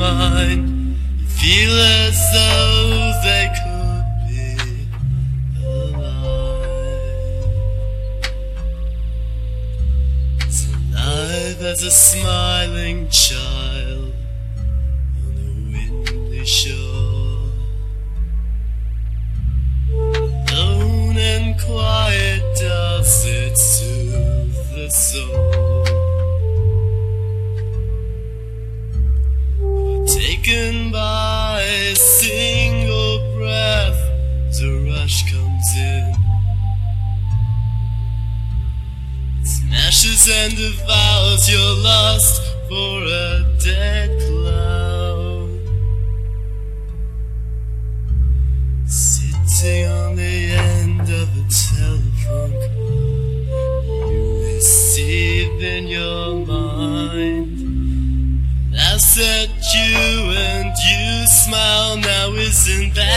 mind. You feel as though they could be alive. As alive as a smiling child on a windy shore. Alone and quiet does it soothe the soul. Taken by a single breath, the rush comes in. It smashes and devours your lust for a dead cloud. Sitting on the end of a telephone call, you receive in your mind. I said you and you smile, now isn't that